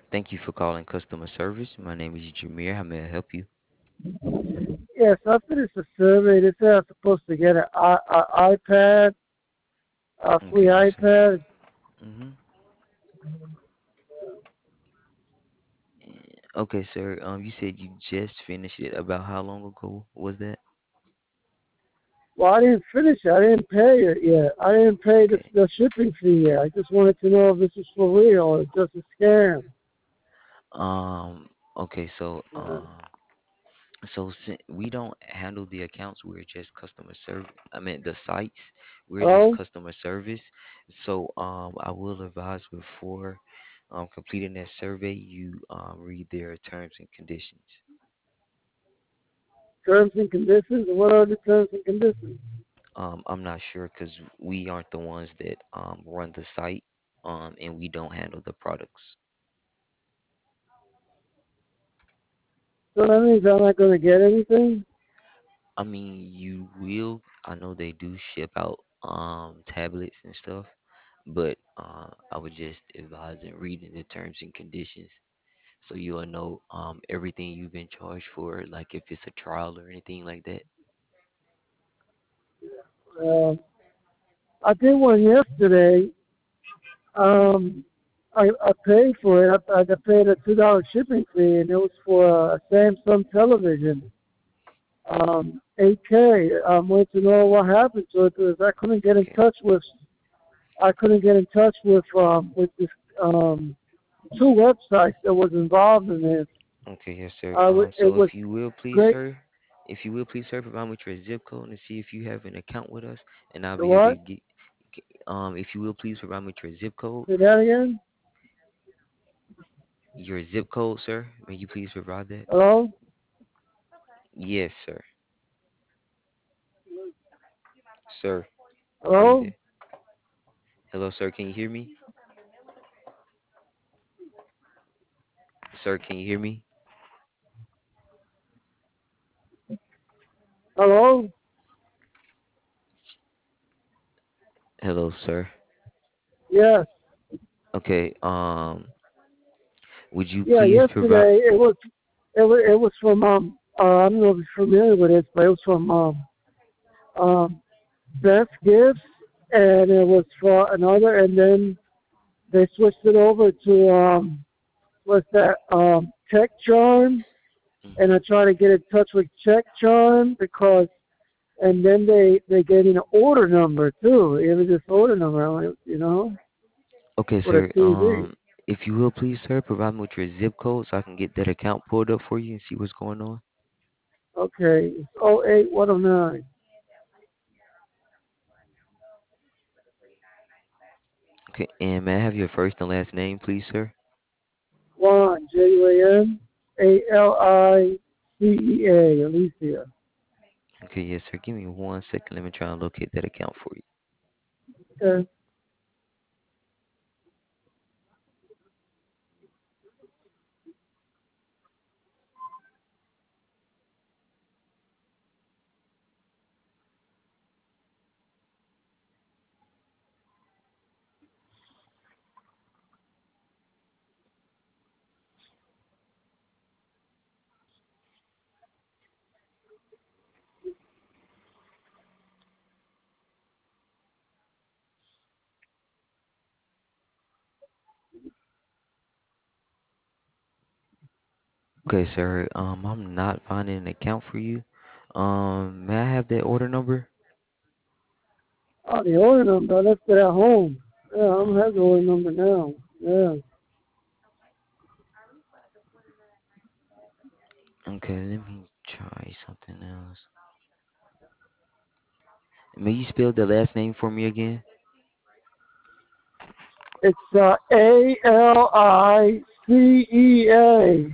Thank you for calling customer service. My name is Jameer. How may I help you? Yes, I finished the survey. They said I'm supposed to get an iPad, a free Okay, yes, sir. iPad. Mm-hmm. Okay, sir. You said you just finished it. About how long ago was that? Well, I didn't finish it. I didn't pay it yet. I didn't pay Okay. the shipping fee yet. I just wanted to know if this is for real or just a scam. Okay. So, Uh, we don't handle the accounts. We're just customer service. I mean, the sites. We're just hello? customer service. So, I will advise before completing that survey, you read their terms and conditions. Terms and conditions? What are the terms and conditions? I'm not sure because we aren't the ones that run the site, and we don't handle the products. So that means I'm not going to get anything? I mean, you will. I know they do ship out tablets and stuff, but I would just advise in reading the terms and conditions so you'll know everything you've been charged for, like if it's a trial or anything like that. Uh, I did one yesterday. Um, I paid for it. I paid a $2 shipping fee, and it was for a Samsung television. 8K. I wanted to know what happened to it because Okay. I couldn't get in touch with this two websites that was involved in this. Okay, yes, sir. It So was great. if you will, please, sir, provide me with your zip code and see if you have an account with us, and I'll The be able to what? get. If you will, please provide me with Say that again. your zip code, sir. May you please provide that? Hello. Yes, sir. Sir, are you Hello. there? Hello, sir. Can you hear me? Sir, can you hear me? Hello. Hello, sir. Yes. Okay. Would you Yeah. please provide? Yesterday it was from I don't know if you're familiar with this, but it was from um Best Gifts, and it was for another, and then they switched it over to what's that Tech Charm, and Mhm. I tried to get in touch with Tech Charm because, and then they gave me an order number too. It was this order number, Okay, for the sir. TV. If you will, please, sir, provide me with your zip code so I can get that account pulled up for you and see what's going on. Okay, it's 08109. Okay, and may I have your first and last name, please, sir? Juan, JUAN, Alicia. Okay, yes, sir. Give me 1 second. Let me try and locate that account for you. Okay. Okay, sir. I'm not finding an account for you. May I have that order number? Oh, the order number, I left it at home. Yeah, I don't have Um, the order number now. Yeah. okay, let me try something else. May you spell the last name for me again? It's Alicea.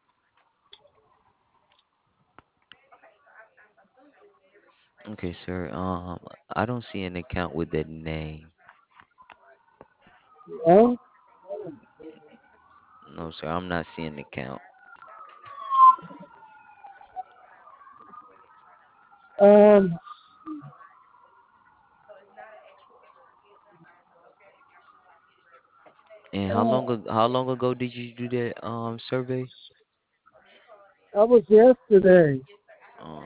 Okay, sir. I don't see an account with that name. Yeah. No, sir. I'm not seeing an account. Um, And Uh, how long ago did you do that survey? that was yesterday. Uh,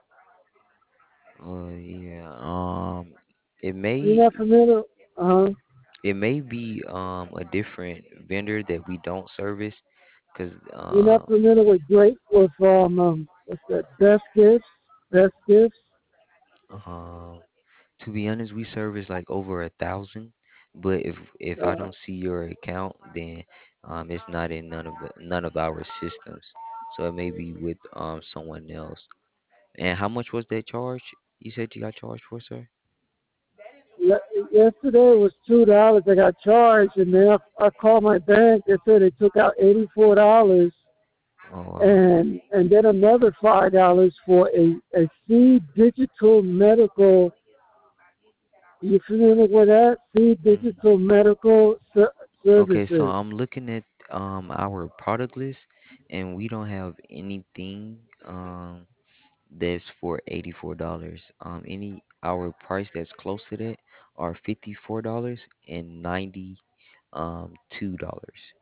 yeah. It You're may not familiar? Uh huh. it may be a different vendor that we don't service, cause You're not familiar with great with what's that? Best gifts. Best gifts. um to be honest, we service like over 1,000. But if I Uh, don't see your account, then it's not in none of our systems. So it may be with someone else. And how much was that charge? You said you got charged for, sir? Yesterday was $2. I got charged, and then I called my bank. They said they took out $84, Oh wow. and then another $5 for a C digital medical. You familiar with that? C Mm. digital medical Okay, so services. I'm looking at our product list, and we don't have anything that's for $84. Any our price that's close to that are $54 and 92 dollars.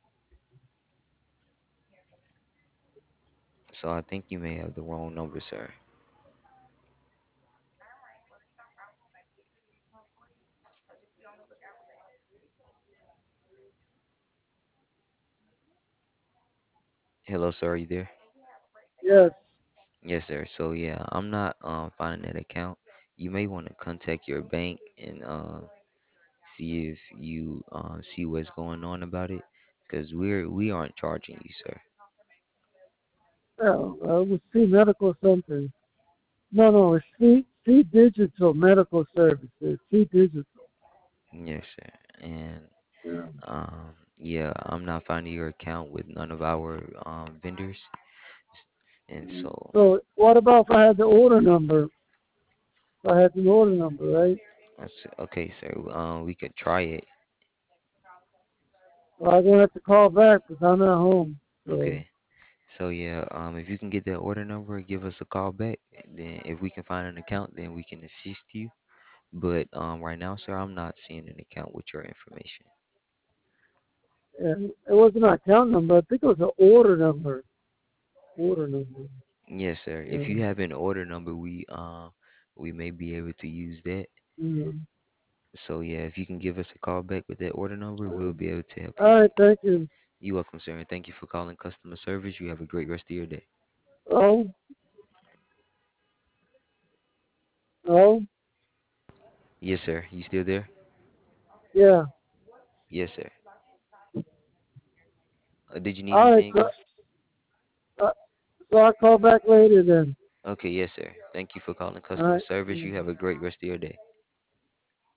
So I think you may have the wrong number, sir. Hello, sir, are you there? Yes. Yes, sir. So yeah, I'm not finding that account. You may want to contact your bank and see if you see what's going on about it, because we aren't charging you, sir. Oh, it was C medical something. No, no, it's C digital medical services. C digital. Yes, sir. And Yeah. yeah, I'm not finding your account with none of our vendors. And so So what about if I had the order number? If I had the order number, right? that's okay, sir. We could try it. Well, I'm gonna have to call back because I'm at home. So Okay. So yeah, if you can get that order number, give us a call back. Then if we can find an account, then we can assist you. But right now, sir, I'm not seeing an account with your information. and it wasn't an account number. I think it was an order number. Order number. Yes, sir. If Yeah. you have an order number, we may be able to use that. Yeah. So yeah, if you can give us a call back with that order number, we'll be able to help you. All right. Thank you. You're welcome, sir, and thank you for calling customer service. You have a great rest of your day. Oh, oh, Yes, sir. You still there? yeah. Yes, sir. Did you need All right. anything else? Uh, so I'll call back later then. Okay, yes, sir. Thank you for calling All customer right. service. You have a great rest of your day.